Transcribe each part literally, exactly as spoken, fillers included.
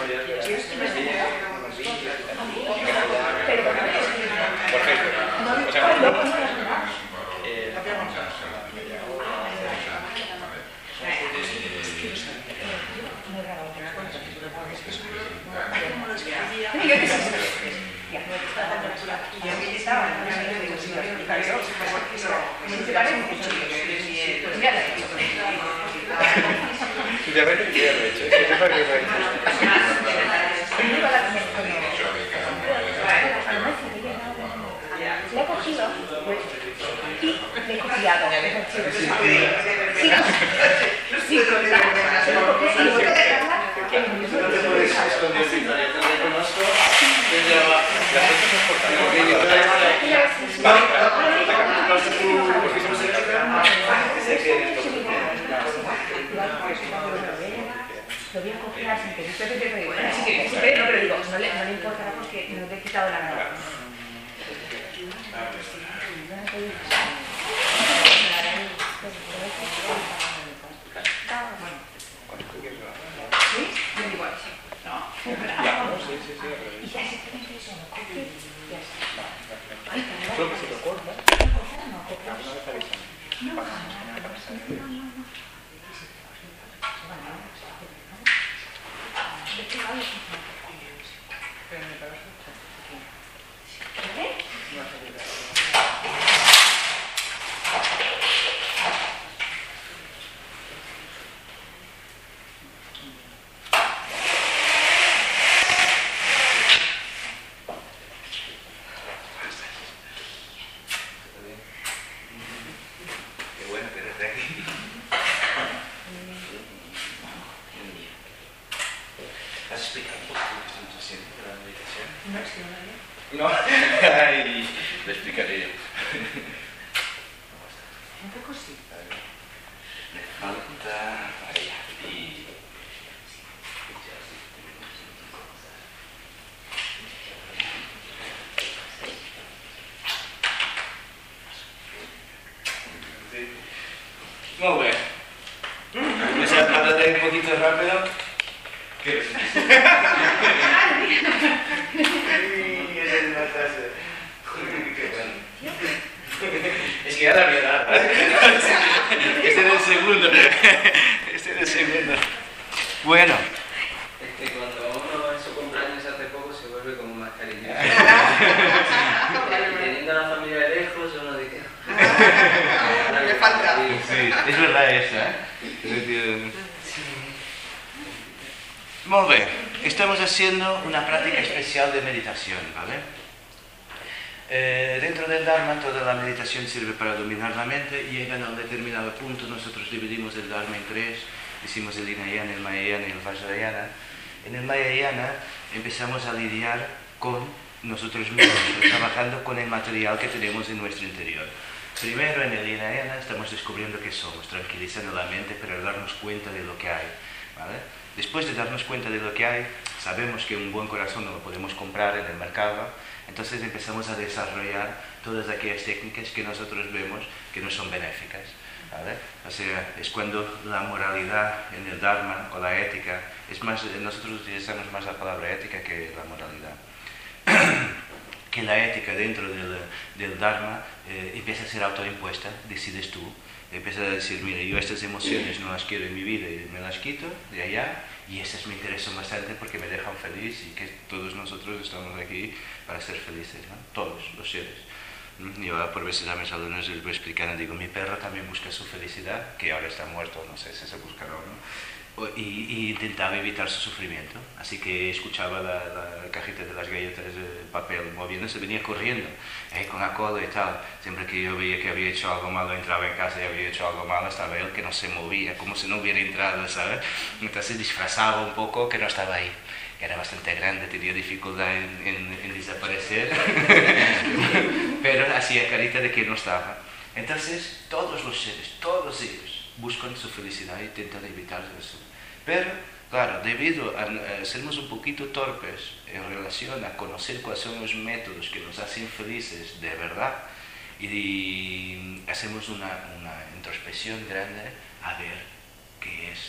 Por Facebook. O sea, eh, de repente queda hecho, es que para que lo le he cogido y le he copiado. Sí, sí, lo voy a copiar sin que usted te digo, así que no, pero digo, no le, no le importará porque no le he quitado la nada. ¿Sí? Yo digo así. No, sí, sí, sí. Y ya se tiene que eso, no copie, ya está. Solo que se lo corta. No, copia. No, no, no, no. No, ay, lo explicaré yo. Un poco sí. Me falta... y... Muy bien. ¿Me se hablaré un poquito rápido? ¿Qué es? Es que ya la verdad. Este es el segundo. Este es el segundo. Bueno. Es que cuando uno en su cumpleaños hace poco se vuelve como más cariñoso. Y teniendo a la familia lejos, uno dice... Me falta. Sí, es verdad eso, ¿eh? Muy bien. Estamos haciendo una práctica especial de meditación, ¿vale? Eh, dentro del Dharma, toda la meditación sirve para dominar la mente y llegando a un determinado punto nosotros dividimos el Dharma en tres, hicimos el Hinayana, el Mahayana y el Vajrayana. En el Mahayana empezamos a lidiar con nosotros mismos, trabajando con el material que tenemos en nuestro interior. Primero en el Hinayana estamos descubriendo qué somos, tranquilizando la mente para darnos cuenta de lo que hay, ¿vale? Después de darnos cuenta de lo que hay, sabemos que un buen corazón no lo podemos comprar en el mercado, entonces empezamos a desarrollar todas aquellas técnicas que nosotros vemos que no son benéficas, ¿vale? O sea, es cuando la moralidad en el Dharma o la ética, es más, nosotros utilizamos más la palabra ética que la moralidad, que la ética dentro del, del Dharma eh, empieza a ser autoimpuesta, decides tú. Empieza a decir, mira, yo estas emociones no las quiero en mi vida y me las quito de allá y esas me interesan bastante porque me dejan feliz y que todos nosotros estamos aquí para ser felices, ¿no? Todos los seres. Yo por veces a mis alumnos les voy explicando, digo, mi perro también busca su felicidad, que ahora está muerto, no sé si se buscará o no. Y, y intentaba evitar su sufrimiento, así que escuchaba la, la cajita de las galletas de papel moviéndose, venía corriendo eh, con la cola y tal. Siempre que yo veía que había hecho algo malo, entraba en casa y había hecho algo malo, estaba él que no se movía, como si no hubiera entrado, ¿sabes? Entonces disfrazaba un poco que no estaba ahí, que era bastante grande, tenía dificultad en, en, en desaparecer, pero hacía carita de que no estaba. Entonces todos los seres, todos ellos buscan su felicidad y intentan evitar eso. Pero, claro, debido a, a sermos un poquito torpes en relación a conocer cuáles son los métodos que nos hacen felices de verdad, y, y hacemos una, una introspección grande a ver qué es, qué,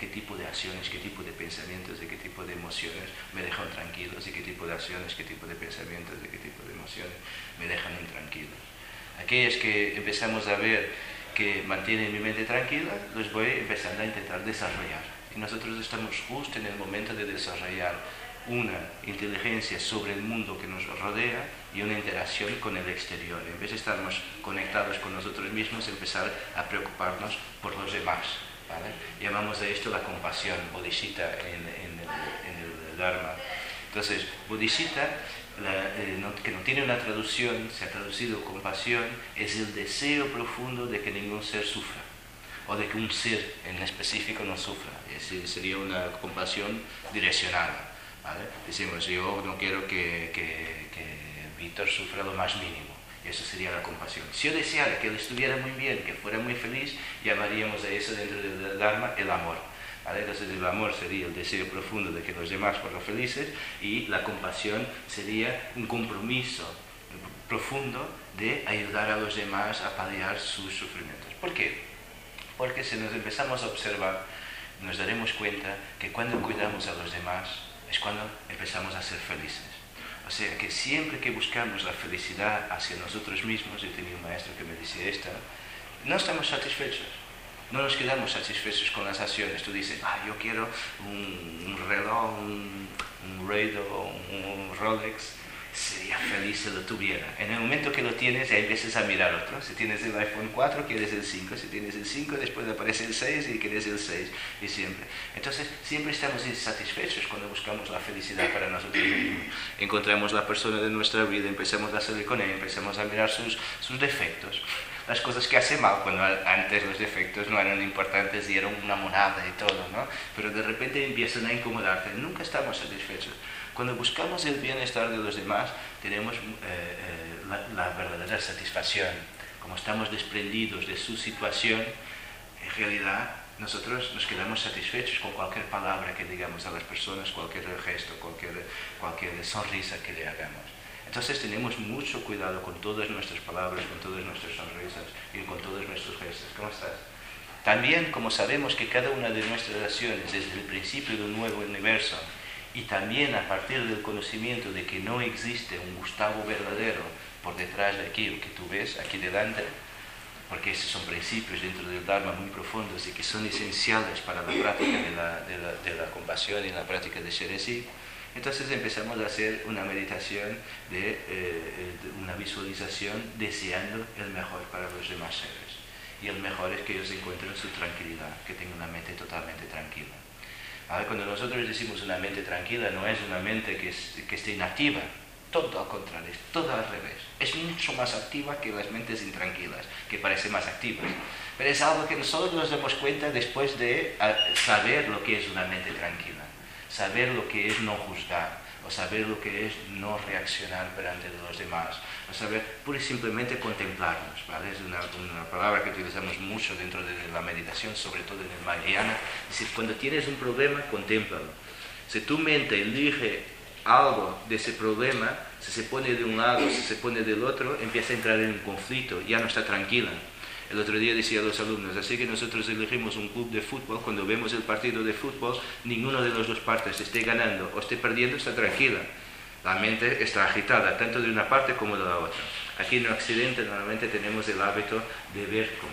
qué tipo de acciones, qué tipo de pensamientos, de qué tipo de emociones me dejan tranquilos y qué tipo de acciones, qué tipo de pensamientos, de qué tipo de emociones me dejan intranquilos. Aquellas que empezamos a ver que mantienen mi mente tranquila, los voy empezando a intentar desarrollar. Y nosotros estamos justo en el momento de desarrollar una inteligencia sobre el mundo que nos rodea y una interacción con el exterior. En vez de estarnos conectados con nosotros mismos, empezar a preocuparnos por los demás, ¿vale? Llamamos a esto la compasión, bodhisattva en, en, el, en el Dharma. Entonces, bodhisattva, la, eh, no, que no tiene una traducción, se ha traducido compasión, es el deseo profundo de que ningún ser sufra, o de que un ser en específico no sufra. Es decir, sería una compasión direccionada, ¿vale? Decimos, yo no quiero que, que, que Víctor sufra lo más mínimo, y eso sería la compasión. Si yo deseara que él estuviera muy bien, que fuera muy feliz, llamaríamos a eso dentro del Dharma el amor, ¿vale? Entonces el amor sería el deseo profundo de que los demás fueran felices, y la compasión sería un compromiso profundo de ayudar a los demás a paliar sus sufrimientos. ¿Por qué? Porque si nos empezamos a observar, nos daremos cuenta que cuando cuidamos a los demás es cuando empezamos a ser felices. O sea, que siempre que buscamos la felicidad hacia nosotros mismos, yo tenía un maestro que me decía esto, no estamos satisfechos. No nos quedamos satisfechos con las acciones. Tú dices, ah, yo quiero un, un reloj, un, un Raido, un, un Rolex. Sería feliz si lo tuviera. En el momento que lo tienes, ya empiezas a mirar otro. Si tienes el iPhone cuatro, quieres el cinco. Si tienes el cinco, después aparece el seis y quieres el seis. Y siempre. Entonces, siempre estamos insatisfechos cuando buscamos la felicidad para nosotros mismos. Encontramos la persona de nuestra vida, empezamos a salir con ella, empezamos a mirar sus, sus defectos. Las cosas que hace mal, cuando antes los defectos no eran importantes y eran una monada y todo, ¿no? Pero de repente empiezan a incomodarte. Nunca estamos satisfechos. Cuando buscamos el bienestar de los demás, tenemos eh, eh, la, la verdadera satisfacción. Como estamos desprendidos de su situación, en realidad nosotros nos quedamos satisfechos con cualquier palabra que digamos a las personas, cualquier gesto, cualquier, cualquier sonrisa que le hagamos. Entonces tenemos mucho cuidado con todas nuestras palabras, con todas nuestras sonrisas y con todos nuestros gestos. ¿Cómo estás? También, como sabemos que cada una de nuestras acciones es el principio de un nuevo universo, y también a partir del conocimiento de que no existe un Gustavo verdadero por detrás de aquello que tú ves aquí delante, porque esos son principios dentro del Dharma muy profundos y que son esenciales para la práctica de la, de la, de la compasión y la práctica de ser así. Entonces empezamos a hacer una meditación, de, eh, de una visualización deseando el mejor para los demás seres. Y el mejor es que ellos encuentren su tranquilidad, que tengan una mente totalmente tranquila. Ahora, cuando nosotros decimos una mente tranquila, no es una mente que, es, que esté inactiva, todo al contrario, es todo al revés. Es mucho más activa que las mentes intranquilas, que parecen más activas. Pero es algo que nosotros nos damos cuenta después de saber lo que es una mente tranquila, saber lo que es no juzgar, o saber lo que es no reaccionar delante de los demás, o saber pura y simplemente contemplarnos, ¿vale? Es una, una palabra que utilizamos mucho dentro de la meditación, sobre todo en el Mahayana. Es decir, cuando tienes un problema, contémplalo. Si tu mente elige algo de ese problema, si se pone de un lado, si se pone del otro, empieza a entrar en un conflicto, ya no está tranquila. El otro día decía a los alumnos, así que nosotros elegimos un club de fútbol, cuando vemos el partido de fútbol, ninguno de las dos partes esté ganando o esté perdiendo, está tranquila. La mente está agitada, tanto de una parte como de la otra. Aquí en Occidente normalmente tenemos el hábito de ver, ¿cómo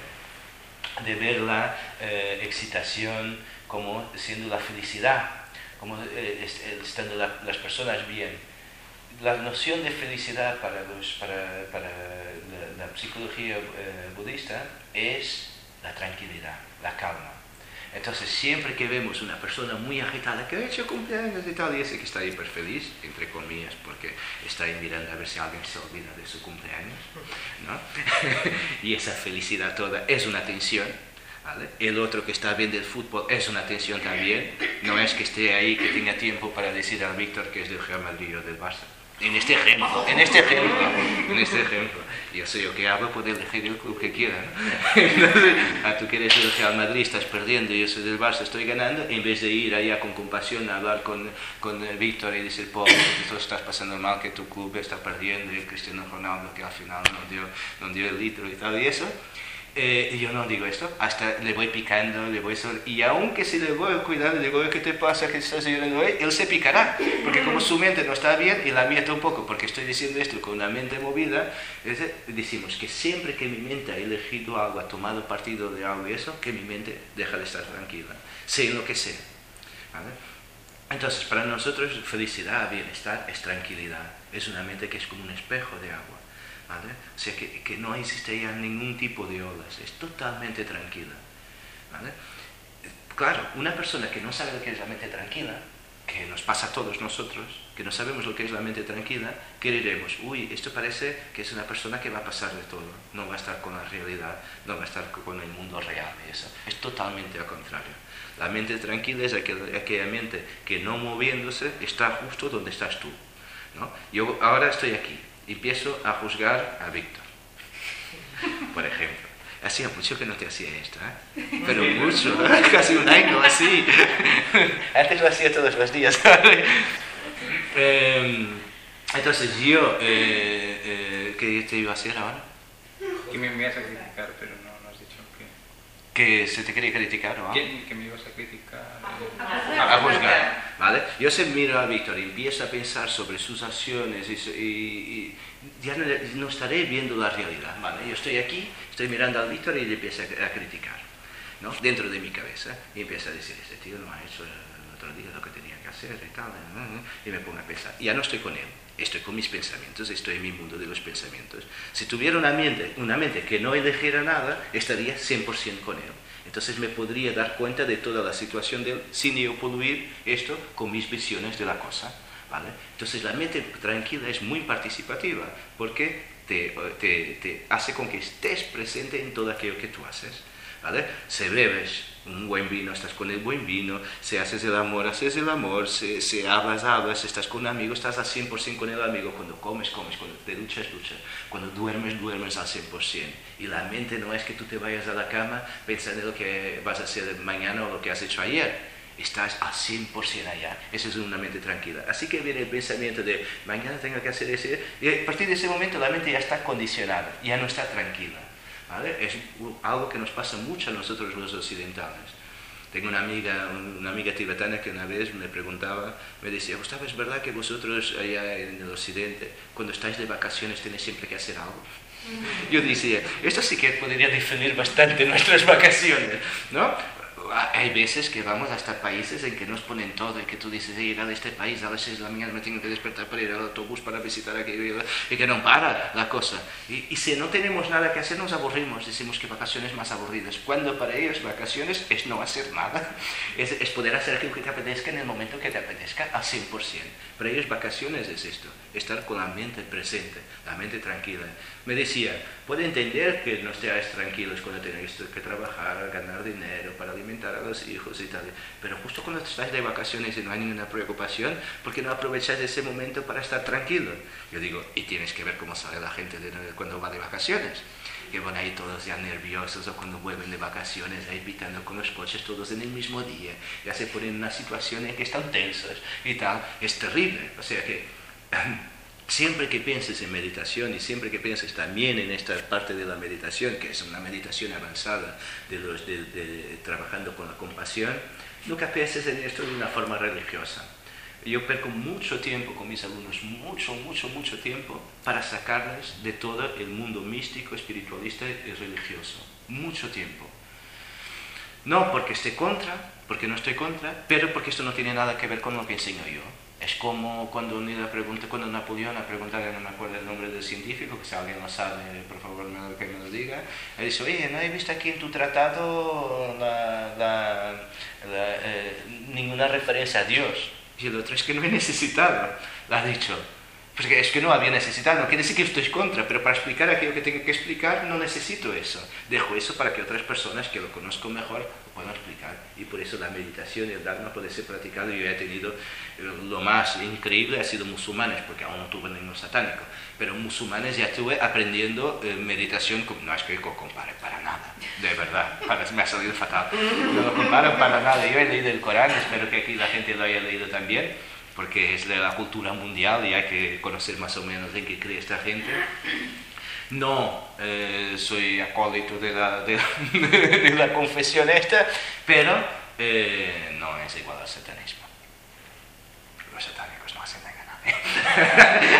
está? De ver la eh, excitación como siendo la felicidad, como eh, estando la, las personas bien. La noción de felicidad para, los, para, para la, la psicología eh, budista es la tranquilidad, la calma. Entonces, siempre que vemos una persona muy agitada, que ha hecho cumpleaños y tal, y ese que está hiper feliz, entre comillas, porque está ahí mirando a ver si alguien se olvida de su cumpleaños, ¿no? Y esa felicidad toda es una tensión, ¿vale? El otro que está viendo el fútbol es una tensión también, no es que esté ahí, que tenga tiempo para decir a Víctor que es del Real Madrid o del Barça. En este ejemplo, en este ejemplo, en este ejemplo, yo soy yo que hablo, puedo elegir el club que quiera, ¿no? Entonces, ah, tú que eres del Real Madrid, estás perdiendo, yo soy del Barça, estoy ganando, en vez de ir allá con compasión a hablar con, con Víctor y decir, pobre, que tú estás pasando mal, que tu club está perdiendo, y el Cristiano Ronaldo que al final no dio, no dio el litro y tal, y eso, Eh, yo no digo esto, hasta le voy picando, le voy sobre... Y aunque si le voy cuidando, le digo, ¿qué te pasa? ¿Qué estás llorando hoy? Él se picará, porque como su mente no está bien, y la mía tampoco, porque estoy diciendo esto con una mente movida, es, decimos que siempre que mi mente ha elegido algo, ha tomado partido de algo y eso, que mi mente deja de estar tranquila, sea lo que sea. ¿Vale? Entonces, para nosotros, felicidad, bienestar, es tranquilidad. Es una mente que es como un espejo de agua. ¿Vale? O sea, que, que no existe ya ningún tipo de olas, es totalmente tranquila. ¿Vale? Claro, una persona que no sabe lo que es la mente tranquila, que nos pasa a todos nosotros, que no sabemos lo que es la mente tranquila, ¿qué diremos? Uy, esto parece que es una persona que va a pasar de todo, no va a estar con la realidad, no va a estar con el mundo real y eso. Es totalmente al contrario. La mente tranquila es aquella, aquella mente que no moviéndose está justo donde estás tú, ¿no? Yo ahora estoy aquí. Empiezo a juzgar a Víctor, por ejemplo. Hacía mucho que no te hacía esto, ¿eh? Pero mucho, casi un año así. Antes lo hacía todos los días. eh, entonces yo, eh, eh, ¿qué te iba a hacer ahora? Que me ibas a criticar, pero no, no has dicho que... Que se te quería criticar, ¿no? Que, que me ibas a criticar. Eh, a, a juzgar, ¿vale? Yo se miro a Víctor y empiezo a pensar sobre sus acciones y, y, y ya no, no estaré viendo la realidad, ¿vale? Yo estoy aquí, estoy mirando a Víctor y le empiezo a, a criticar, ¿no? Dentro de mi cabeza, y empiezo a decir, este tío no ha hecho el otro día lo que tenía que hacer y tal, y me pongo a pensar. Ya no estoy con él, estoy con mis pensamientos, estoy en mi mundo de los pensamientos. Si tuviera una mente, una mente que no eligiera nada, estaría cien por ciento con él. Entonces me podría dar cuenta de toda la situación de él sin yo poluir esto con mis visiones de la cosa, ¿vale? Entonces la mente tranquila es muy participativa porque te, te, te hace con que estés presente en todo aquello que tú haces, ¿vale? Si bebes un buen vino, estás con el buen vino, si haces el amor, haces el amor, si, si hablas, hablas, si estás con un amigo, estás al cien por ciento con el amigo, cuando comes, comes, cuando te duchas, duchas, cuando duermes, duermes al cien por ciento. Y la mente no es que tú te vayas a la cama pensando en lo que vas a hacer mañana o lo que has hecho ayer. Estás al cien por ciento allá. Esa es una mente tranquila. Así que viene el pensamiento de mañana tengo que hacer ese, y a partir de ese momento la mente ya está condicionada, ya no está tranquila. ¿Vale? Es algo que nos pasa mucho a nosotros los occidentales. Tengo una amiga, una amiga tibetana que una vez me preguntaba, me decía, Gustavo, ¿es verdad que vosotros allá en el occidente, cuando estáis de vacaciones, tenéis siempre que hacer algo? Yo decía, esto sí que podría definir bastante nuestras vacaciones, ¿no? Hay veces que vamos hasta países en que nos ponen todo y que tú dices, he llegado a este país a las seis de la mañana, me tengo que despertar para ir al autobús para visitar aquello y que no para la cosa. Y, y si no tenemos nada que hacer nos aburrimos, decimos que vacaciones más aburridas, cuando para ellos vacaciones es no hacer nada, es, es poder hacer aquello que te apetezca en el momento que te apetezca al cien por ciento. Para ellos vacaciones es esto, estar con la mente presente, la mente tranquila. Me decía, puede entender que no estéis tranquilos cuando tenéis que trabajar, ganar dinero para alimentar a los hijos y tal, pero justo cuando estáis de vacaciones y no hay ninguna preocupación, ¿por qué no aprovecháis ese momento para estar tranquilo? Yo digo, y tienes que ver cómo sale la gente de, cuando va de vacaciones, que van ahí todos ya nerviosos, o cuando vuelven de vacaciones ahí pitando con los coches todos en el mismo día, ya se ponen en una situación en que están tensos y tal, es terrible. O sea que siempre que pienses en meditación y siempre que pienses también en esta parte de la meditación, que es una meditación avanzada de los de, de, trabajando con la compasión, nunca pienses en esto de una forma religiosa. Yo perco mucho tiempo con mis alumnos, mucho, mucho, mucho tiempo para sacarles de todo el mundo místico, espiritualista y religioso. Mucho tiempo. No porque esté contra, porque no estoy contra, pero porque esto no tiene nada que ver con lo que enseño yo. Es como cuando, pregunta, cuando Napoleón ha preguntado, no me acuerdo el nombre del científico, que si alguien lo sabe, por favor que me lo diga, él dice, oye, no he visto aquí en tu tratado la, la, la, eh, ninguna referencia a Dios. Y el otro, es que no he necesitado, lo ha dicho. Porque es que no había necesitado, no quiere decir que estoy contra, pero para explicar aquello que tengo que explicar no necesito eso. Dejo eso para que otras personas que lo conozcan mejor lo puedan explicar. Y por eso la meditación y el Dharma puede ser practicado. Yo he tenido lo más increíble, ha sido musulmanes, porque aún no tuve ningún satánico. Pero musulmanes ya estuve aprendiendo eh, meditación, no es que lo compare para nada, de verdad, para, me ha salido fatal. No lo comparo para nada. Yo he leído el Corán, espero que aquí la gente lo haya leído también, porque es de la cultura mundial y hay que conocer más o menos en qué cree esta gente. No eh, soy acólito de la, de, de la confesión esta, pero eh, no es igual al satanismo. Los satánicos no hacen daño a nadie.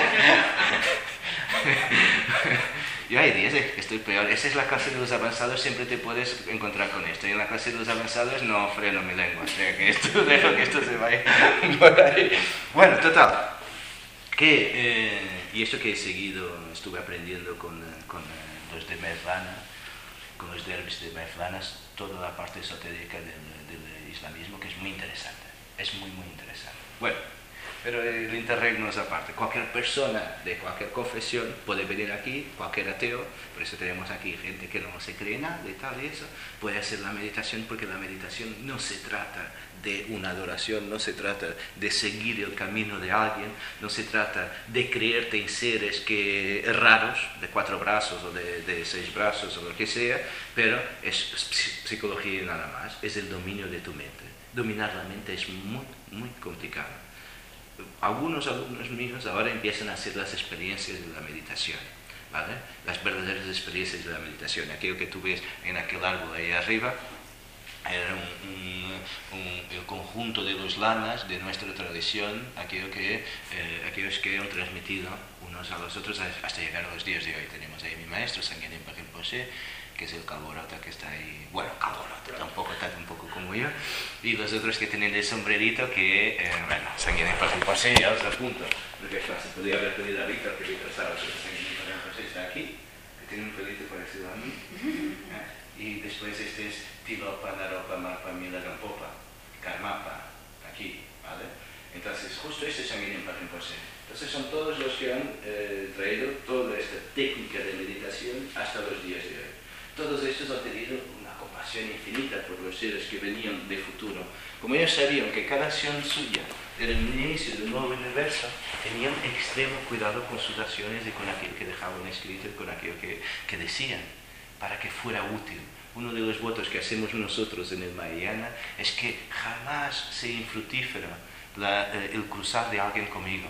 Yo hay días que estoy peor. Esa es la clase de los avanzados, siempre te puedes encontrar con esto. Y en la clase de los avanzados no freno mi lengua, o sea que esto, dejo que esto se vaya por ahí. Bueno, total. Que, eh, y esto que he seguido, estuve aprendiendo con, con eh, los de Mevlana, con los derbis de Mevlana, toda la parte esotérica del, del islamismo, que es muy interesante. Es muy, muy interesante. Bueno. Pero el interregno es aparte. Cualquier persona de cualquier confesión puede venir aquí, cualquier ateo, por eso tenemos aquí gente que no se cree nada y tal y eso, puede hacer la meditación, porque la meditación no se trata de una adoración, no se trata de seguir el camino de alguien, no se trata de creerte en seres que, raros, de cuatro brazos o de, de seis brazos o lo que sea, pero es psicología y nada más, es el dominio de tu mente. Dominar la mente es muy, muy complicado. Algunos alumnos míos ahora empiezan a hacer las experiencias de la meditación, ¿vale? Las verdaderas experiencias de la meditación. Aquello que tú ves en aquel árbol ahí arriba era un, un, un, el conjunto de los lamas de nuestra tradición, aquello que, eh, aquellos que han transmitido unos a los otros hasta llegar a los días de hoy. Tenemos ahí mi maestro, Sangye Rinpa Rinpoche, que es el Calvorota que está ahí, bueno, Calvorota, tampoco tanto un poco como yo, y los otros que tienen el sombrerito que, eh, bueno, Sangye Rinpa Rinpoche, ya os apunto, porque se podría haber pedido a Víctor, que Víctor sabe que Sangye Rinpa Rinpoche está aquí, que tiene un pelito parecido a mí, ¿eh? Y después este es Tilopa, Naropa, Mapa, Mila, Gampopa, Karmapa, aquí, ¿vale? Entonces, justo este es Sangye Rinpa Rinpoche. Entonces son todos los que han eh, traído toda esta técnica de meditación hasta los días de hoy. Todos estos han tenido una compasión infinita por los seres que venían de futuro. Como ellos sabían que cada acción suya era el inicio de un nuevo universo, tenían extremo cuidado con sus acciones y con aquello que dejaban escrito y con aquello que, que decían, para que fuera útil. Uno de los votos que hacemos nosotros en el Mahayana es que jamás sea infructífero la, eh, el cruzar de alguien conmigo.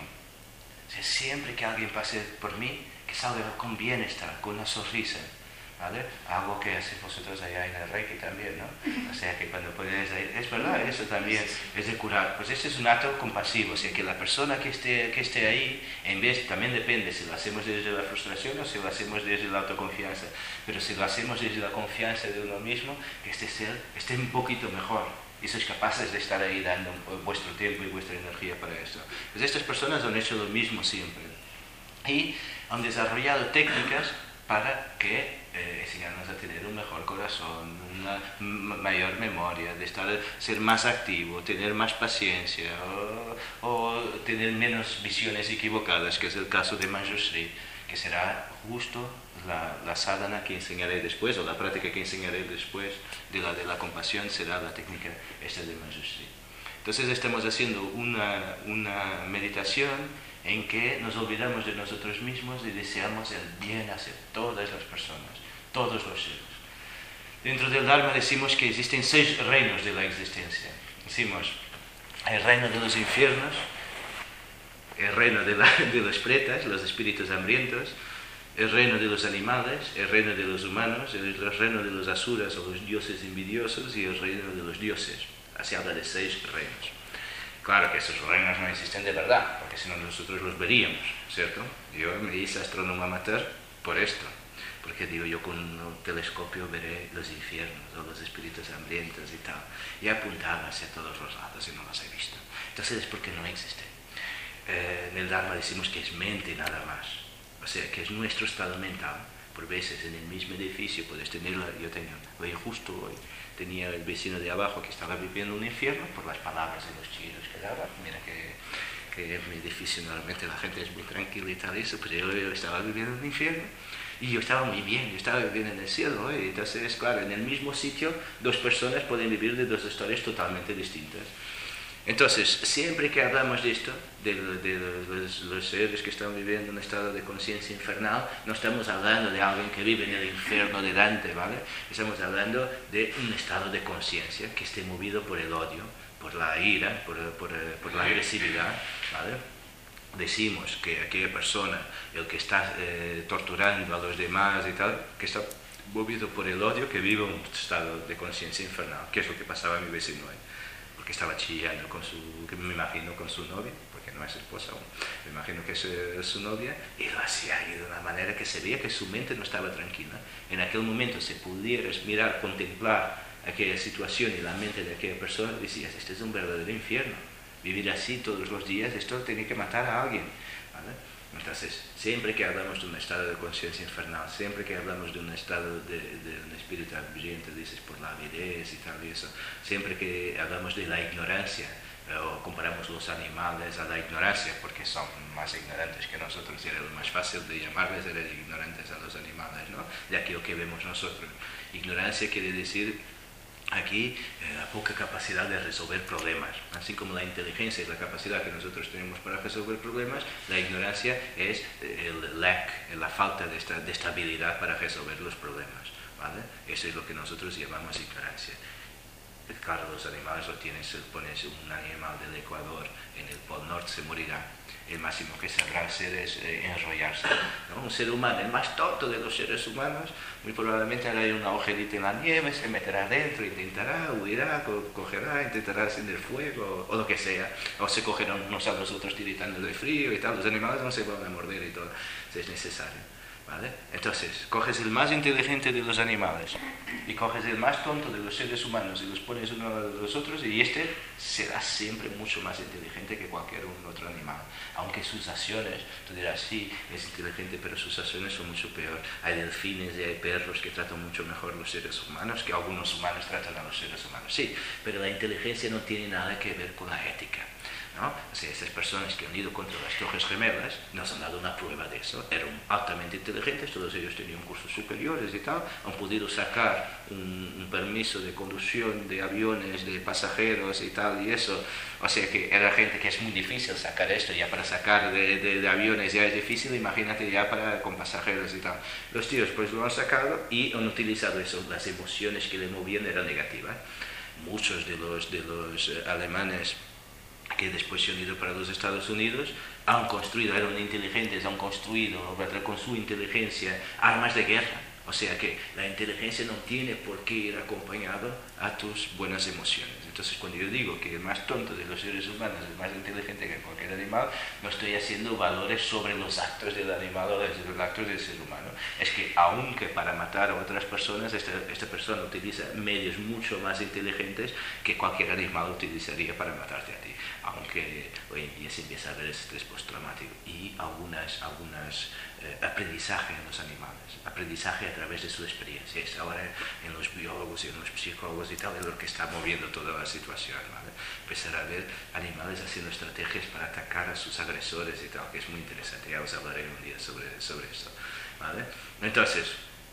O sea, siempre que alguien pase por mí, que salga con bienestar, con una sonrisa. ¿Vale? Algo que hacéis vosotros allá en el Reiki también, ¿no? O sea, que cuando ponéis ahí, es verdad, eso también es de curar. Pues ese es un acto compasivo, o sea, que la persona que esté, que esté ahí, en vez, también depende si lo hacemos desde la frustración o si lo hacemos desde la autoconfianza. Pero si lo hacemos desde la confianza de uno mismo, que este ser esté un poquito mejor. Y sois capaces de estar ahí dando vuestro tiempo y vuestra energía para esto. Pues estas personas han hecho lo mismo siempre. Y han desarrollado técnicas para que eh, enseñarnos a tener un mejor corazón, una mayor memoria, de estar, ser más activo, tener más paciencia o, o tener menos visiones equivocadas, que es el caso de Manjushri, que será justo la, la sadhana que enseñaré después, o la práctica que enseñaré después de la de la compasión, será la técnica esta de Manjushri. Entonces estamos haciendo una, una meditación en que nos olvidamos de nosotros mismos y deseamos el bien hacia todas las personas, todos los seres. Dentro del Dharma decimos que existen seis reinos de la existencia. Decimos el reino de los infiernos, el reino de, la, de los pretas, los espíritus hambrientos, el reino de los animales, el reino de los humanos, el reino de los asuras o los dioses envidiosos y el reino de los dioses. Así habla de seis reinos. Claro que esos reinos no existen de verdad, porque si no nosotros los veríamos, ¿cierto? Yo me hice astrónomo amateur por esto, porque digo, yo con un telescopio veré los infiernos o los espíritus hambrientos y tal, y apuntaba hacia todos los lados y no los he visto. Entonces es porque no existen. Eh, en el Dharma decimos que es mente y nada más, o sea, que es nuestro estado mental. Por veces en el mismo edificio puedes tenerlo, yo tenía, hoy justo hoy, tenía el vecino de abajo que estaba viviendo un infierno por las palabras de los chinos que daba. Mira que, que en mi edificio normalmente la gente es muy tranquila y tal eso, pero yo, yo estaba viviendo un infierno y yo estaba muy bien, yo estaba viviendo en el cielo, ¿eh? Entonces, claro, en el mismo sitio dos personas pueden vivir de dos historias totalmente distintas. Entonces, siempre que hablamos de esto, de, de, de los, los seres que están viviendo un estado de conciencia infernal, no estamos hablando de alguien que vive en el infierno de Dante, ¿vale? Estamos hablando de un estado de conciencia que esté movido por el odio, por la ira, por, por, por la agresividad, ¿vale? decimos que aquella persona, el que está eh, torturando a los demás y tal, que está movido por el odio, que vive un estado de conciencia infernal, que es lo que pasaba a mi vecino ahí, porque estaba chillando con su, que me imagino con su novia, porque no es esposa aún, me imagino que es eh, su novia, y lo hacía ahí de una manera que se veía que su mente no estaba tranquila. En aquel momento, si pudieras mirar, contemplar aquella situación y la mente de aquella persona, decías, este es un verdadero infierno, vivir así todos los días, esto tiene que matar a alguien, ¿vale? Entonces, siempre que hablamos de un estado de conciencia infernal, siempre que hablamos de un estado de, de un espíritu abrillante, dices, por la avidez y tal y eso, siempre que hablamos de la ignorancia, o comparamos los animales a la ignorancia, porque son más ignorantes que nosotros, y era lo más fácil de llamarles era ignorantes a los animales, ¿no? De aquello que vemos nosotros. Ignorancia quiere decir aquí eh, la poca capacidad de resolver problemas. Así como la inteligencia es la capacidad que nosotros tenemos para resolver problemas, la ignorancia es el lack, la falta de, esta, de estabilidad para resolver los problemas, ¿vale? Eso es lo que nosotros llamamos ignorancia. Claro, los animales lo tienen, si pones un animal del Ecuador en el Polo Norte se morirá. El máximo que sabrá hacer es eh, enrollarse, ¿no? Un ser humano, el más tonto de los seres humanos, muy probablemente hará una agujerita en la nieve, se meterá dentro, intentará, huirá, co cogerá, intentará encender fuego, o, o lo que sea, o se cogerán unos a los otros tiritando de frío y tal. Los animales no se van a morder y todo, si es necesario, ¿vale? Entonces, coges el más inteligente de los animales y coges el más tonto de los seres humanos y los pones uno a los otros, y este será siempre mucho más inteligente que cualquier otro animal, aunque sus acciones, tú dirás, sí, es inteligente, pero sus acciones son mucho peor. Hay delfines y hay perros que tratan mucho mejor los seres humanos que algunos humanos tratan a los seres humanos, sí, pero la inteligencia no tiene nada que ver con la ética, ¿no? O sea, esas personas que han ido contra las Torres Gemelas nos han dado una prueba de eso. Eran altamente inteligentes, todos ellos tenían cursos superiores y tal, han podido sacar un, un permiso de conducción de aviones, de pasajeros y tal y eso. O sea que era gente que es muy difícil sacar esto, ya para sacar de, de, de aviones ya es difícil, imagínate ya para con pasajeros y tal. Los tíos pues lo han sacado y han utilizado eso, las emociones que le movían eran negativas. Muchos de los, de los eh, alemanes que después se han ido para los Estados Unidos, han construido, eran inteligentes, han construido con su inteligencia armas de guerra. O sea que la inteligencia no tiene por qué ir acompañado a tus buenas emociones. Entonces, cuando yo digo que el más tonto de los seres humanos es más inteligente que cualquier animal, no estoy haciendo valores sobre los actos del animal o los actos del ser humano. Es que aunque para matar a otras personas, esta, esta persona utiliza medios mucho más inteligentes que cualquier animal utilizaría para matarte a ti. Aunque hoy en día se empieza a ver ese estrés postraumático y algunas, algunas eh, aprendizaje en los animales, aprendizaje a través de su experiencia. Es ahora en los biólogos y en los psicólogos y tal, es lo que está moviendo toda la situación, ¿vale? Empezar a ver animales haciendo estrategias para atacar a sus agresores y tal, que es muy interesante. Ya os hablaré un día sobre, sobre esto, ¿vale? Entonces,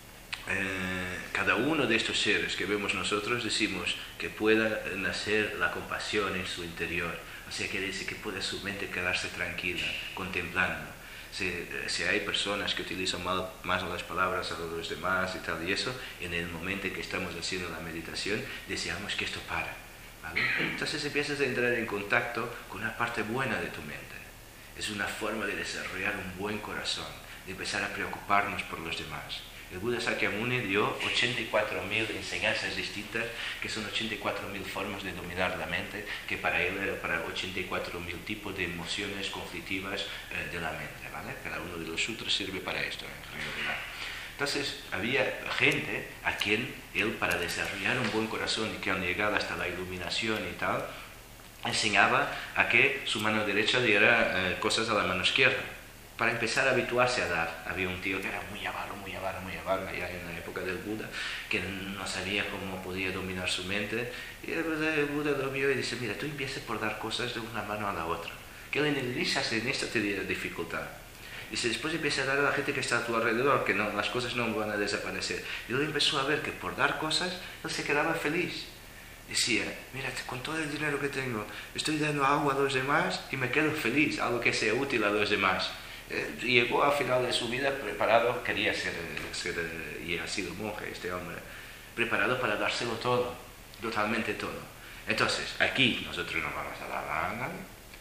eh, cada uno de estos seres que vemos nosotros decimos que pueda nacer la compasión en su interior. O sea, quiere decir que puede su mente quedarse tranquila, contemplando. Si, si hay personas que utilizan mal, más las palabras a los demás y tal y eso, en el momento en que estamos haciendo la meditación, deseamos que esto pare, ¿vale? Entonces empiezas a entrar en contacto con una parte buena de tu mente. Es una forma de desarrollar un buen corazón, de empezar a preocuparnos por los demás. El Buda Sakyamuni dio ochenta y cuatro mil enseñanzas distintas, que son ochenta y cuatro mil formas de dominar la mente, que para él era para ochenta y cuatro mil tipos de emociones conflictivas eh, de la mente, ¿vale? Cada uno de los sutras sirve para esto, en realidad. Entonces, había gente a quien él, para desarrollar un buen corazón y que han llegado hasta la iluminación y tal, enseñaba a que su mano derecha diera eh, cosas a la mano izquierda, para empezar a habituarse a dar. Había un tío que era muy avaro, muy avaro, muy avaro, allá en la época del Buda, que no sabía cómo podía dominar su mente, y el Buda lo vio y dice, mira, tú empiezas por dar cosas de una mano a la otra, que en el inicio en esto te da dificultad. Dice, después empieza a dar a la gente que está a tu alrededor, que no, las cosas no van a desaparecer. Y luego empezó a ver que por dar cosas, él se quedaba feliz. Decía, mira, con todo el dinero que tengo, estoy dando agua a los demás y me quedo feliz, algo que sea útil a los demás. Eh, llegó al final de su vida preparado, quería ser, ser, y ha sido monje este hombre, preparado para dárselo todo, totalmente todo. Entonces, aquí nosotros no vamos a dar a nadie,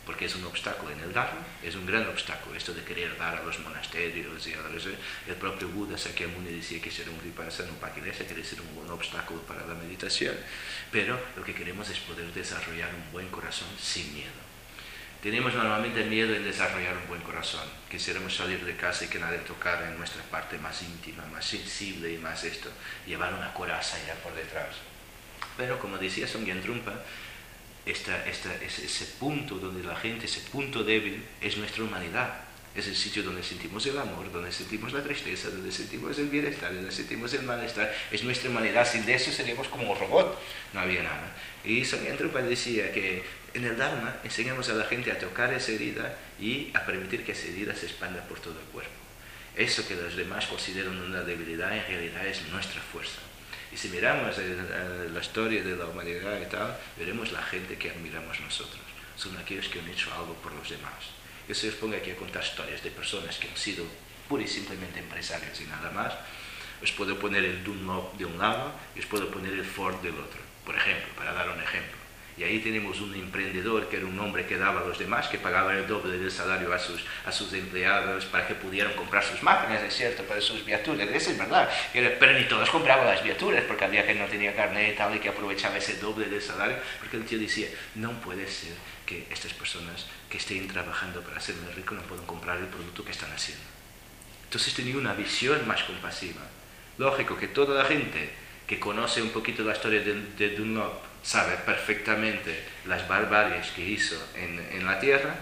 porque es un obstáculo en el Dharma, es un gran obstáculo, esto de querer dar a los monasterios y a los, el propio Buda Sakyamuni decía que ser un vipassana upakilesa quiere ser un buen obstáculo para la meditación, pero lo que queremos es poder desarrollar un buen corazón sin miedo. Tenemos normalmente miedo en desarrollar un buen corazón, quisiéramos salir de casa y que nadie tocara en nuestra parte más íntima, más sensible y más esto, llevar una coraza ya por detrás. Pero como decía Songyen Trungpa, Esta, esta, ese, ese punto donde la gente, ese punto débil es nuestra humanidad, es el sitio donde sentimos el amor, donde sentimos la tristeza, donde sentimos el bienestar, donde sentimos el malestar, es nuestra humanidad. Sin de eso seríamos como un robot, no había nada. Y Songyen Trungpa decía que en el Dharma enseñamos a la gente a tocar esa herida y a permitir que esa herida se expanda por todo el cuerpo. Eso que los demás consideran una debilidad en realidad es nuestra fuerza. Y si miramos la historia de la humanidad y tal, veremos la gente que admiramos nosotros. Son aquellos que han hecho algo por los demás. Yo se os pongo aquí a contar historias de personas que han sido pura y simplemente empresarios y nada más. Os puedo poner el Dunlop de un lado y os puedo poner el Ford del otro, por ejemplo, para dar un ejemplo. Y ahí tenemos un emprendedor que era un hombre que daba a los demás, que pagaba el doble del salario a sus, a sus empleados para que pudieran comprar sus máquinas, es cierto, para sus viaturas, eso es verdad. Pero ni todos compraban las viaturas, porque había que no tenía carnet y tal, y que aprovechaba ese doble del salario, porque el tío decía, no puede ser que estas personas que estén trabajando para hacerme rico no puedan comprar el producto que están haciendo. Entonces tenía una visión más compasiva. Lógico que toda la gente que conoce un poquito la historia de, de Dunlop sabe perfectamente las barbaries que hizo en, en la tierra,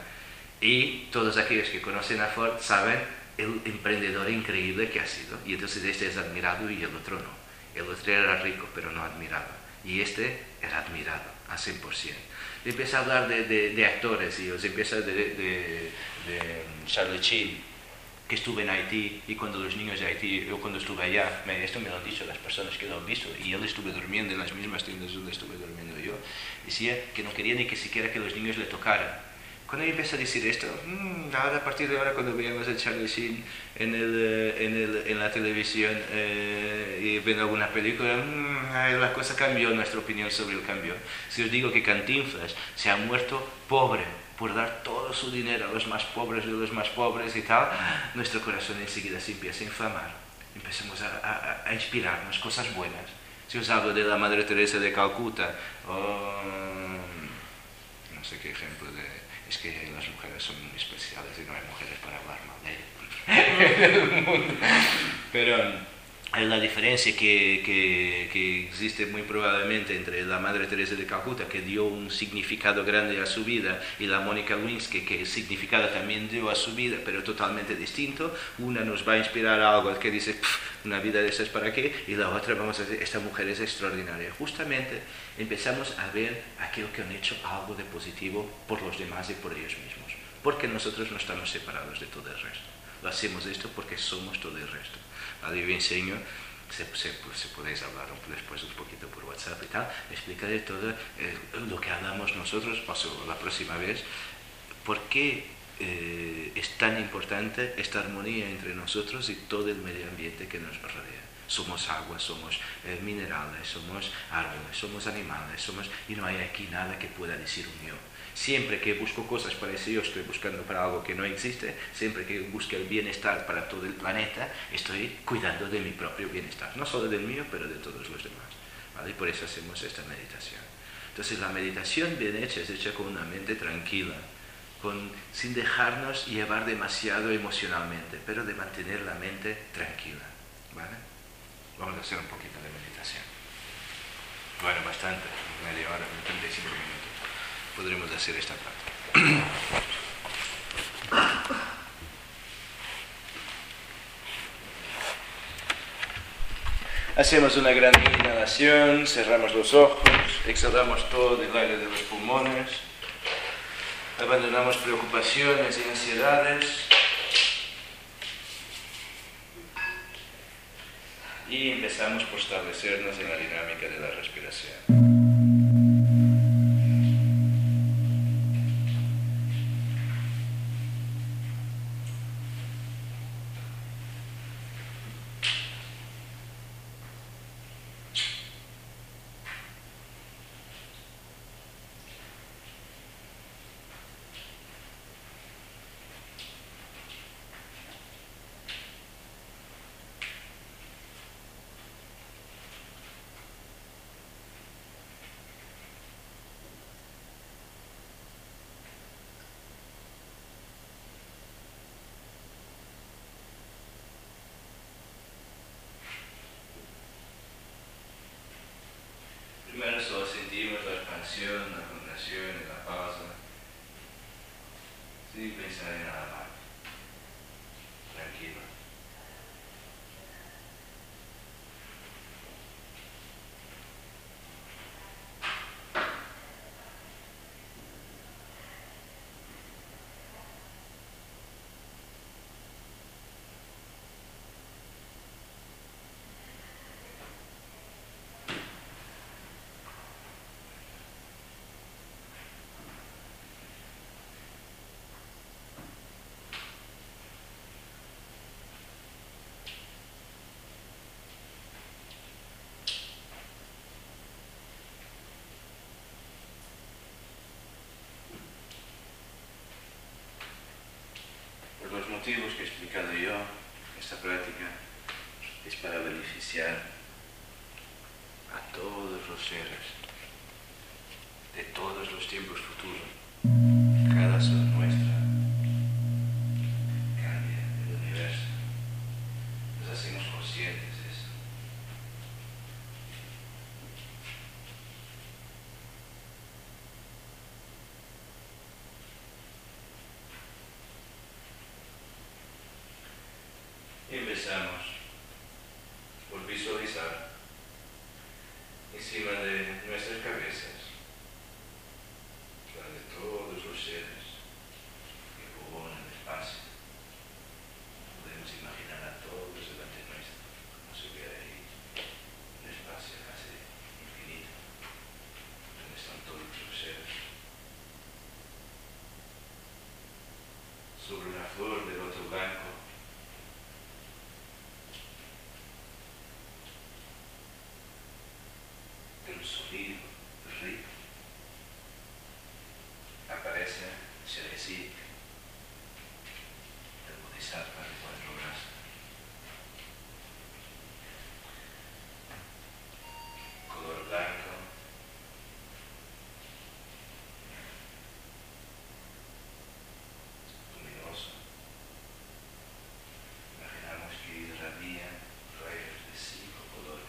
y todos aquellos que conocen a Ford saben el emprendedor increíble que ha sido, y entonces este es admirado y el otro no. El otro era rico pero no admirado, y este era admirado al cien por ciento. Y empieza a hablar de, de, de actores, y os empieza de, de, de, de Charlie Sheen, que estuve en Haití, y cuando los niños de Haití, yo cuando estuve allá, me, esto me lo han dicho las personas que lo han visto, y él estuve durmiendo en las mismas tiendas donde estuve durmiendo yo, decía que no quería ni que siquiera que los niños le tocaran. Cuando yo empecé a decir esto, mmm, ahora a partir de ahora cuando veíamos a Charlie Sheen en, el, en, el, en la televisión eh, y viendo alguna película, mmm, la cosa cambió, nuestra opinión sobre el cambio. Si os digo que Cantinflas se ha muerto pobre por dar todo su dinero a los más pobres de los más pobres y tal, nuestro corazón enseguida se empieza a inflamar. Empezamos a, a, a inspirarnos cosas buenas. Si os hablo de la Madre Teresa de Calcuta, o no sé qué ejemplo de... Es que las mujeres son muy especiales y no hay mujeres para hablar mal de ellas. Pero la diferencia que, que, que existe muy probablemente entre la Madre Teresa de Calcuta, que dio un significado grande a su vida, y la Mónica Lewinsky, que significado también dio a su vida, pero totalmente distinto. Una nos va a inspirar a algo que dice, una vida de esas para qué, y la otra vamos a decir, esta mujer es extraordinaria. Justamente empezamos a ver aquello que han hecho algo de positivo por los demás y por ellos mismos, porque nosotros no estamos separados de todo el resto. Lo hacemos esto porque somos todo el resto. Vale, yo enseño, se, se, se podéis hablar después un poquito por WhatsApp y tal, explicaré todo eh, lo que hablamos nosotros, paso la próxima vez, por qué eh, es tan importante esta armonía entre nosotros y todo el medio ambiente que nos rodea. Somos agua, somos eh, minerales, somos árboles, somos animales, somos, y no hay aquí nada que pueda decir un yo. Siempre que busco cosas para eso, yo estoy buscando para algo que no existe. Siempre que busco el bienestar para todo el planeta, estoy cuidando de mi propio bienestar. No solo del mío, pero de todos los demás. ¿Vale? Y por eso hacemos esta meditación. Entonces la meditación bien hecha es hecha con una mente tranquila, con, sin dejarnos llevar demasiado emocionalmente, pero de mantener la mente tranquila. ¿Vale? Vamos a hacer un poquito de meditación. Bueno, bastante, media hora, treinta y cinco minutos. Podremos hacer esta parte. Hacemos una gran inhalación, cerramos los ojos, exhalamos todo el aire de los pulmones, abandonamos preocupaciones y ansiedades y empezamos por establecernos en la dinámica de la respiración. motivos que he explicado yo, esta práctica es para beneficiar a todos los seres de todos los tiempos futuros. Cada ser nuestra cambia el universo. Nos hacemos conscientes de eso. Y empezamos por visualizar encima de nuestras cabezas, la de todos los seres que ponen el espacio. Podemos imaginar a todos delante nuestro, como si hubiera ahí un espacio casi infinito, donde están todos los seres. Sobre una flor de loto blanco, el sonido rico aparece Cerecit, el bodhisattva de cuatro brazos. Color blanco, luminoso. Imaginamos que irradian rayos de cinco colores.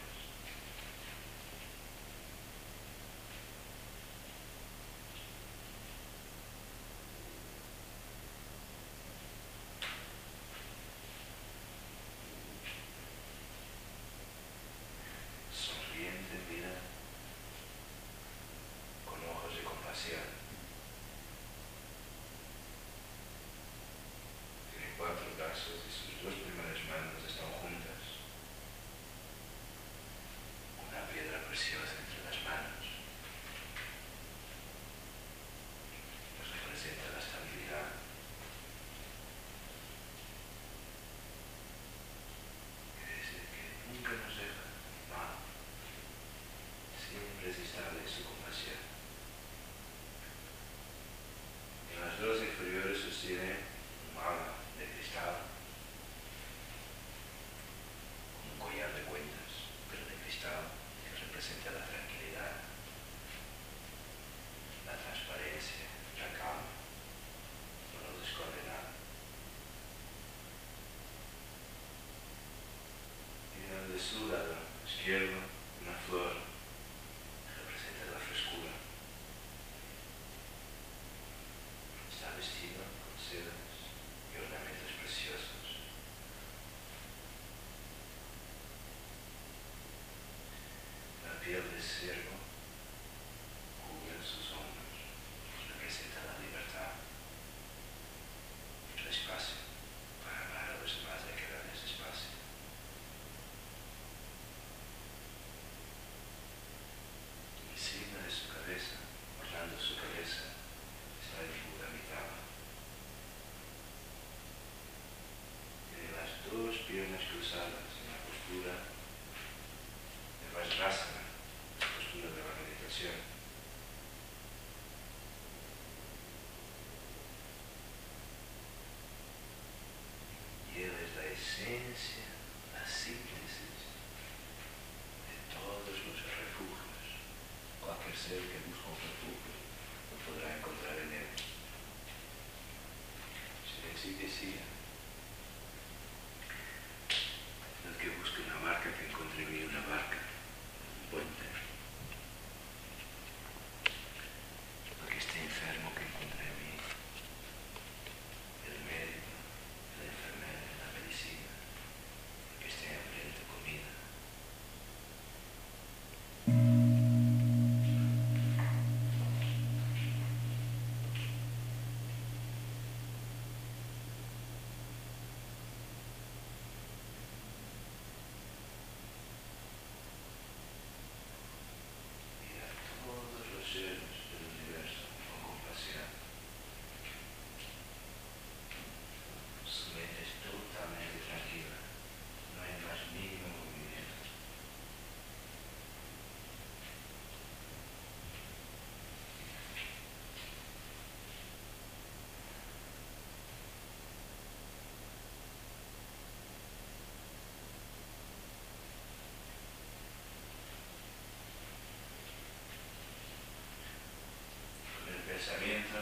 pensamiento,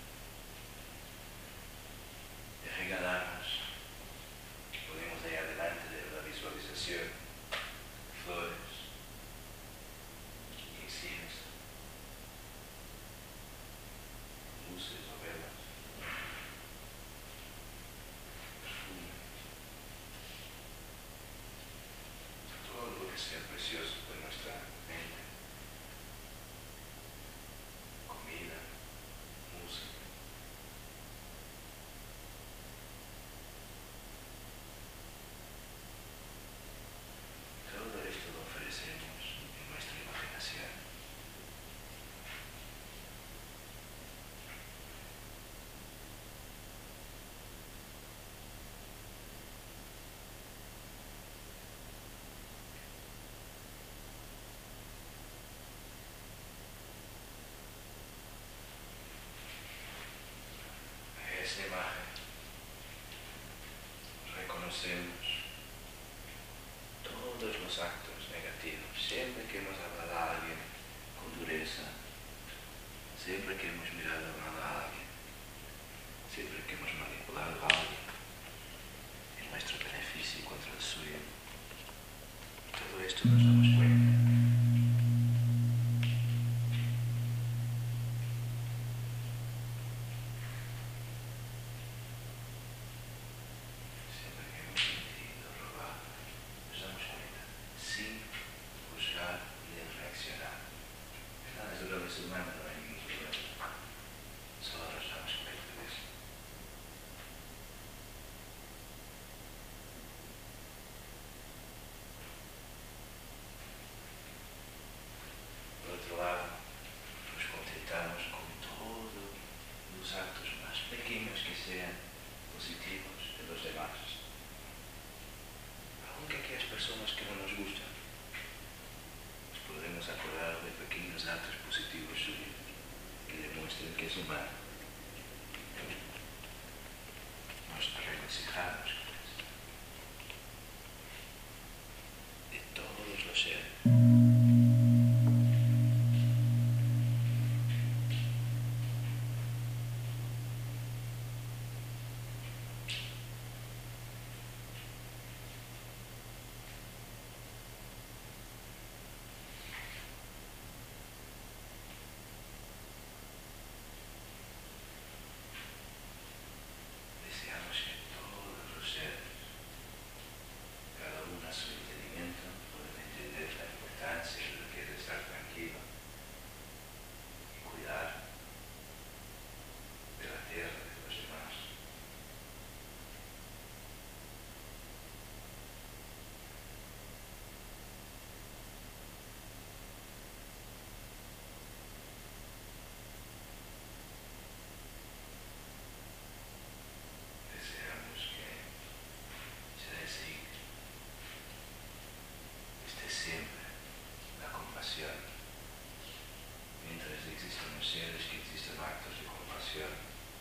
de regalarnos. Podemos ir adelante de la visualización, flores y encines, luces o velas, perfume, todo lo que sea precioso de nuestra mente, comida, música. Todo esto lo ofrecemos en nuestra imaginación. En esta imagen reconocemos todos los actos negativos, siempre que hemos hablado a alguien con dureza, siempre que hemos mirado mal a alguien, siempre que hemos manipulado a alguien en nuestro beneficio y contra el suyo. Todo esto nos damos cuenta. Siempre que hemos mentido, robado, nos damos cuenta, sin juzgar ni reaccionar. En la naturaleza humana no hay ningún problema. Solo nos damos cuenta de eso. Por otro lado, nos contentamos con todos los actos más pequeños que sean positivos de los demás. Aunque aquellas personas que no nos gustan, nos podemos acordar de pequeños actos positivos suyos que demuestren que es humano. Nos regocijamos con eso. De todos los seres. Deseamos que todos los seres, cada uno a su entendimiento, puedan entender la importancia de lo que es estar tranquilo y cuidar de la tierra de los demás. Deseamos que se designe, esté siempre la compasión. Mientras existan los seres, que existan actos de compasión.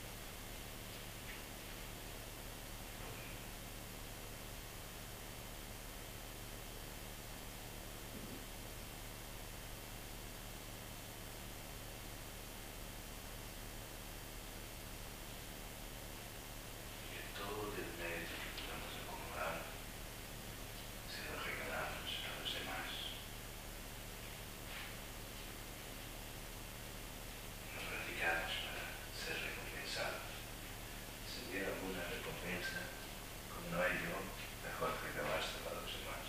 Que todo el mérito que podamos acumular se lo regalamos a los demás. Nos radicamos para ser recompensados. Si hubiera alguna recompensa, como no hay yo, mejor regalárselo a los demás.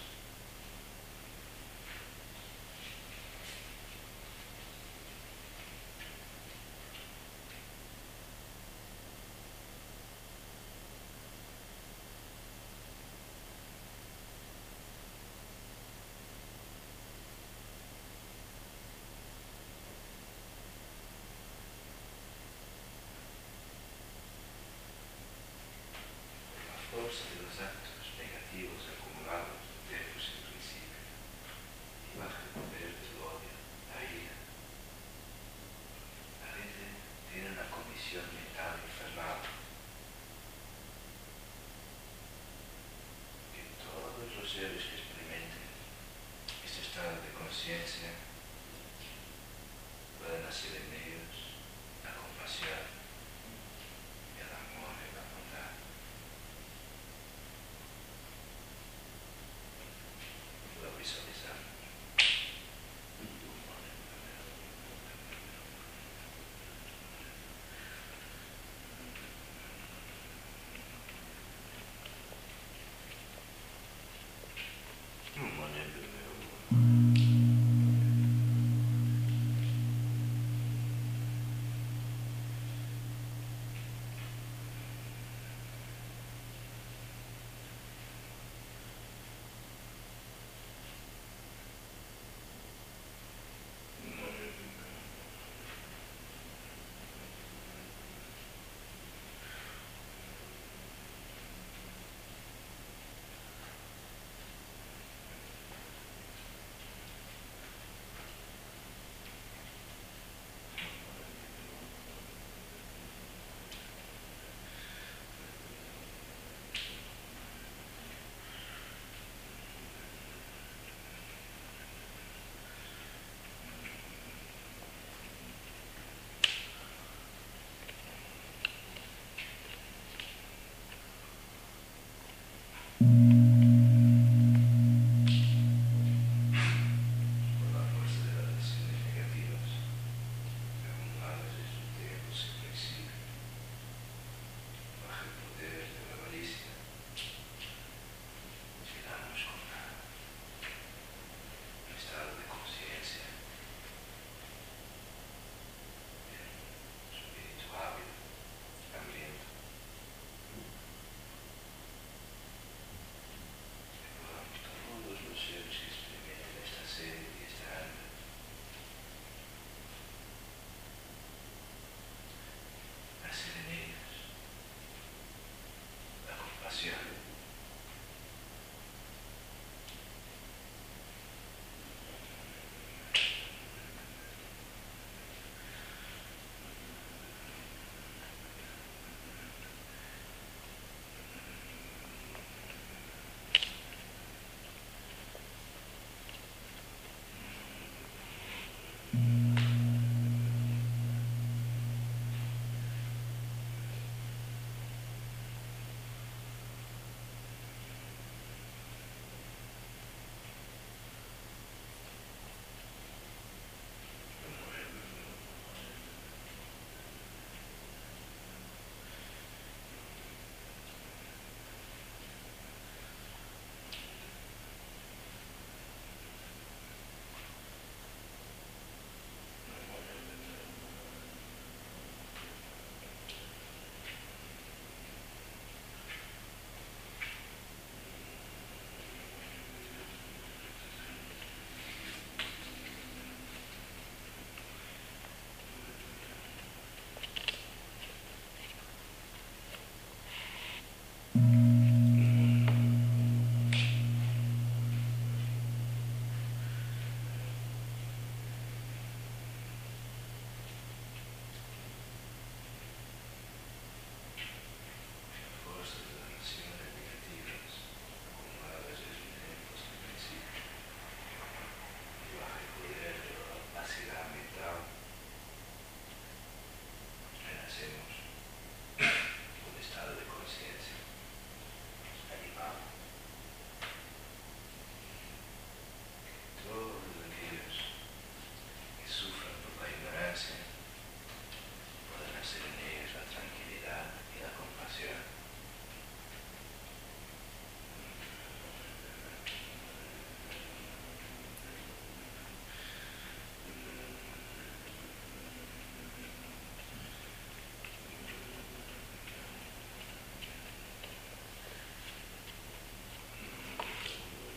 La fuerza de los actos negativos acumulados dentro sin principio y bajo el poder del odio, la ira. La gente tiene una condición mental infernal que todos los seres que experimenten este estado de conciencia pueden hacer en ellos la compasión.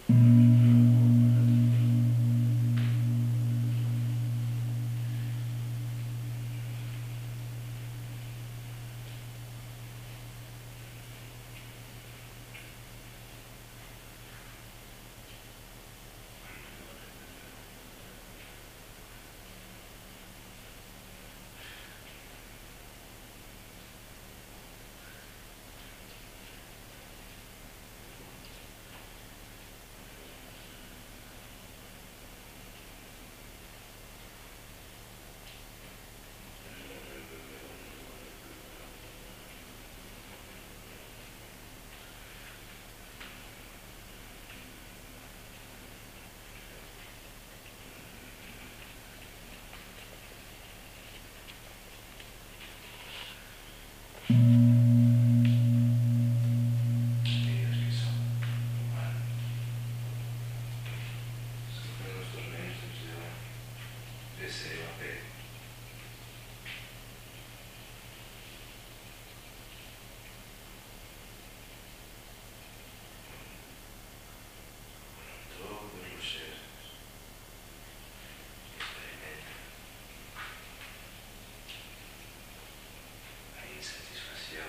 Insatisfacción.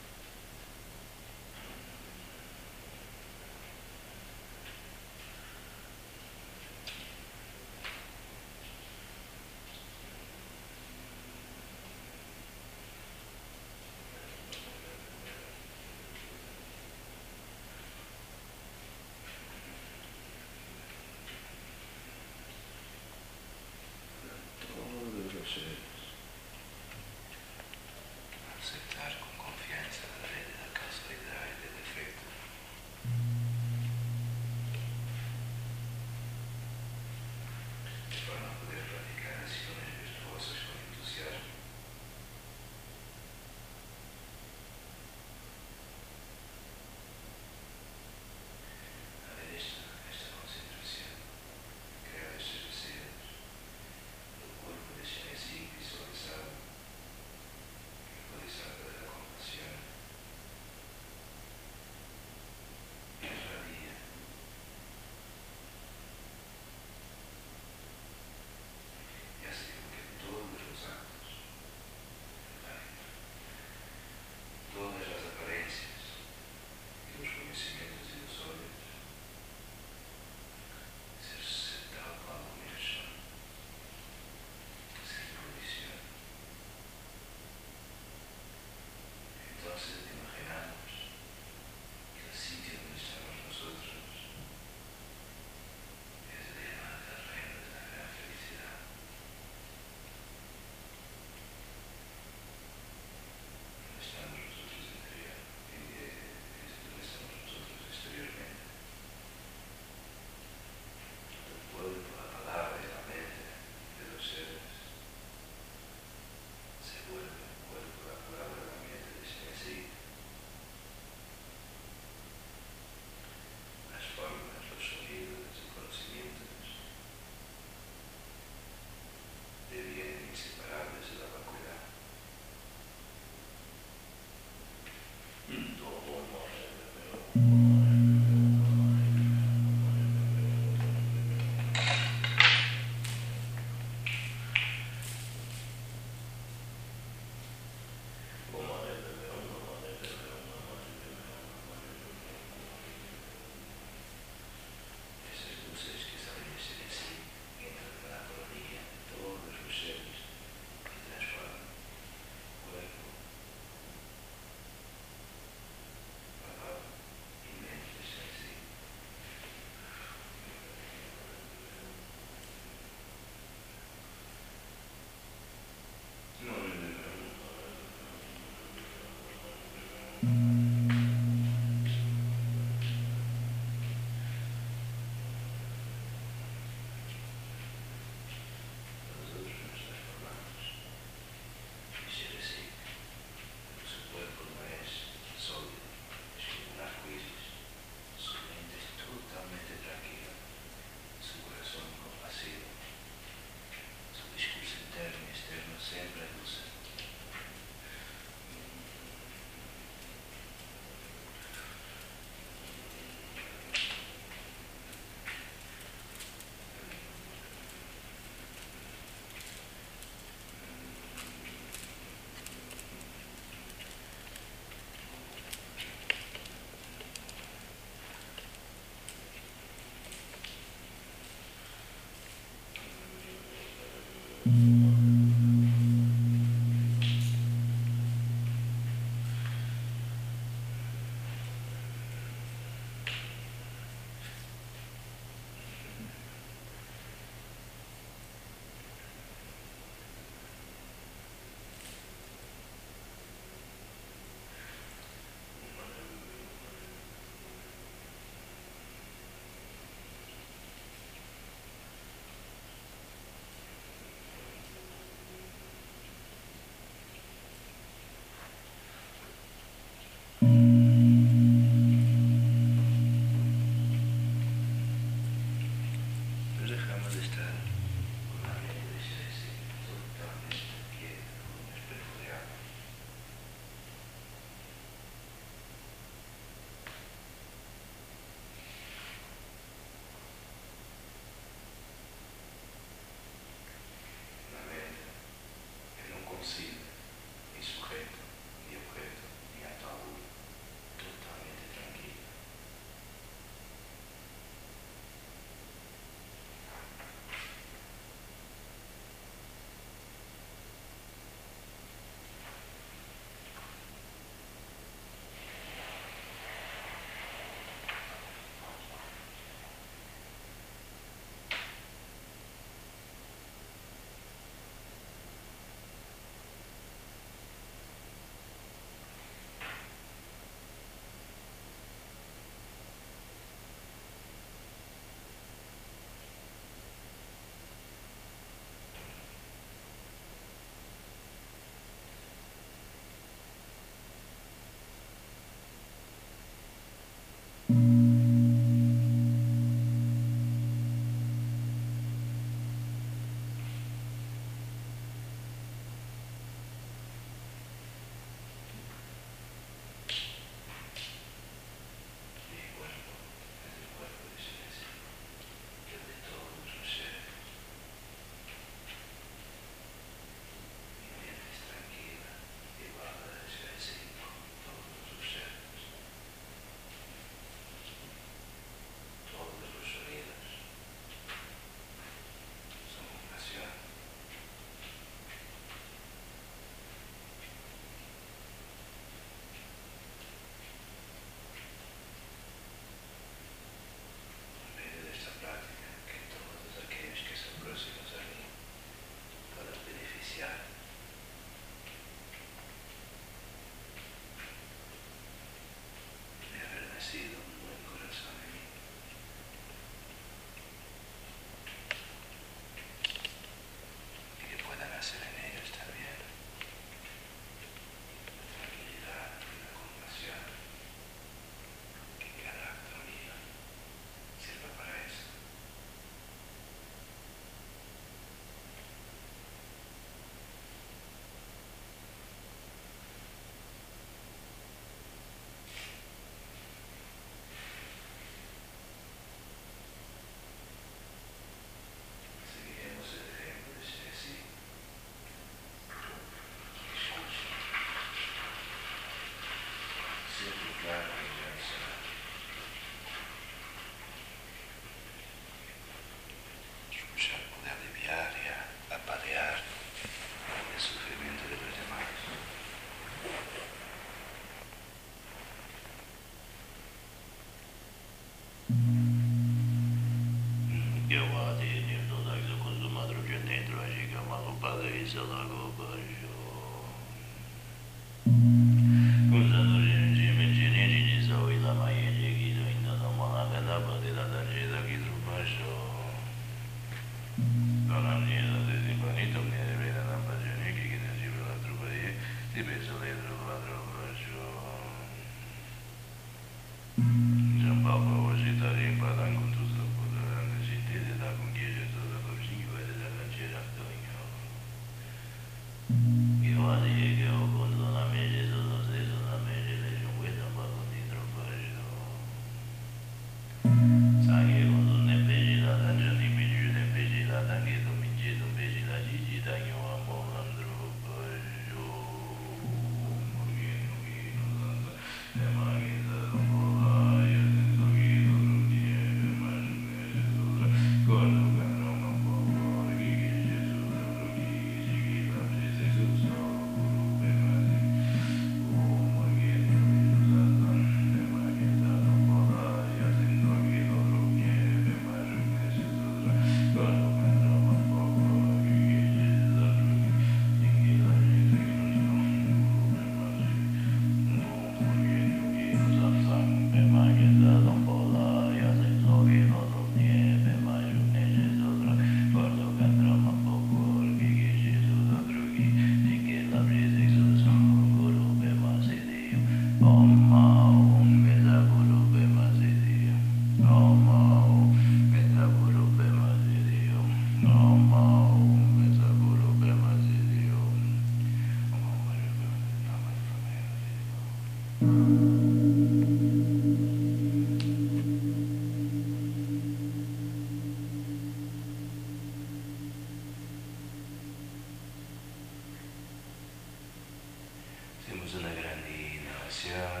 Hacemos una gran inhalación,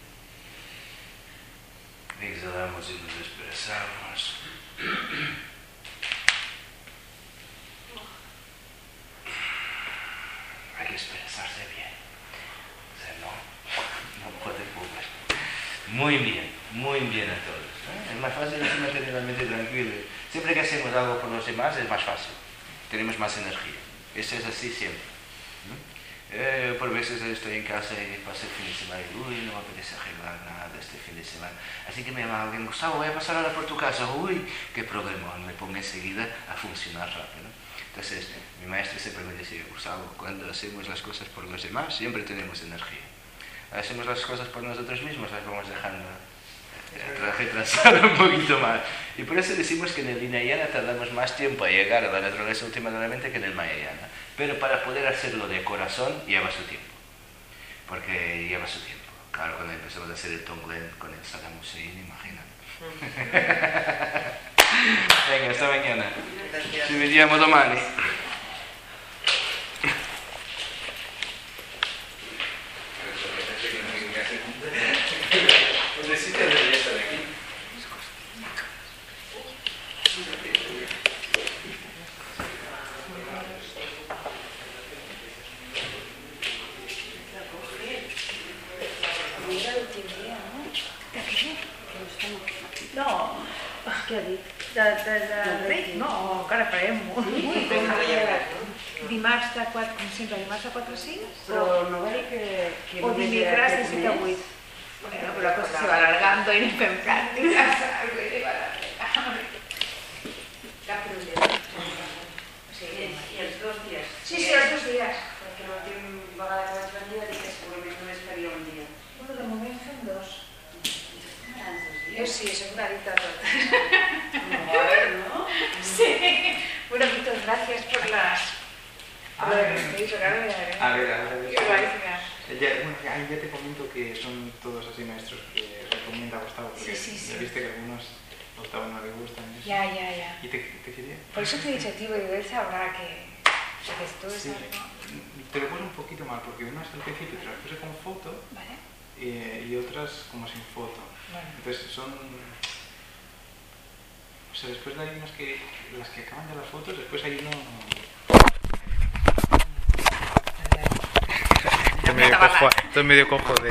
exhalamos y nos expresamos. Hay que expresarse bien, o sea, no, no puede pulgar. Muy bien, muy bien a todos. ¿eh? Es más fácil mantener la mente tranquila. Siempre que hacemos algo por los demás es más fácil, tenemos más energía. Eso es así siempre. Eh, por veces estoy en casa y paso el fin de semana y uy, no me apetece arreglar nada este fin de semana. Así que me llama alguien, Gustavo, voy a pasar ahora por tu casa. Uy, qué problema, me pongo enseguida a funcionar rápido. Entonces, mi maestro siempre me decía, Gustavo, cuando hacemos las cosas por los demás, siempre tenemos energía. Hacemos las cosas por nosotros mismos, las vamos dejando eh, retrasar un poquito más. Y por eso decimos que en el Hinayana tardamos más tiempo a llegar a la naturaleza última de la mente que en el Mahayana. Pero para poder hacerlo de corazón lleva su tiempo, porque lleva su tiempo. Claro, cuando empezamos a hacer el Tonglen con el Saddam Hussein, imagínate. Venga, hasta mañana. Ci vediamo domani. No, què ha dit? De, de, de ric? No, encara farem molt. Dimarts de quatre, com sempre, dimarts de quatre a cinc? Però no va dir que... que O dimecres de set a vuit. Bueno, però la cosa se va alargando i anem fent pràctiques. Cap problema. I els dos dies? Sí, sí, els dos dies. Perquè l'última vegada que vaig venir va dir que segurament només faria un dia. Bueno, de moment fem dos. Jo sí, soy una adicta a todo. ¿no? Sí. Bueno, muchas gracias por las... Ah, por lo que me dicho, claro, ya a ver, a ver, a ver. Qué Ya, bueno, ahí ya te comento que son todos así maestros que recomienda Gustavo, porque Sí, sí, sí. ya viste que algunos a Gustavo no le gustan. Eso. Ya, ya, ya. ¿Y te, te quería? Por eso te he dicho a ti, porque él sabrá que, que esto es Sí. algo... Te lo puse un poquito mal, porque unas al principio te las puse con foto Vale. eh, y otras como sin foto. Bueno. Entonces son... O sea, después hay unas que... Las que acaban de las fotos, después hay uno... Estoy medio cojo, estoy medio cojo de...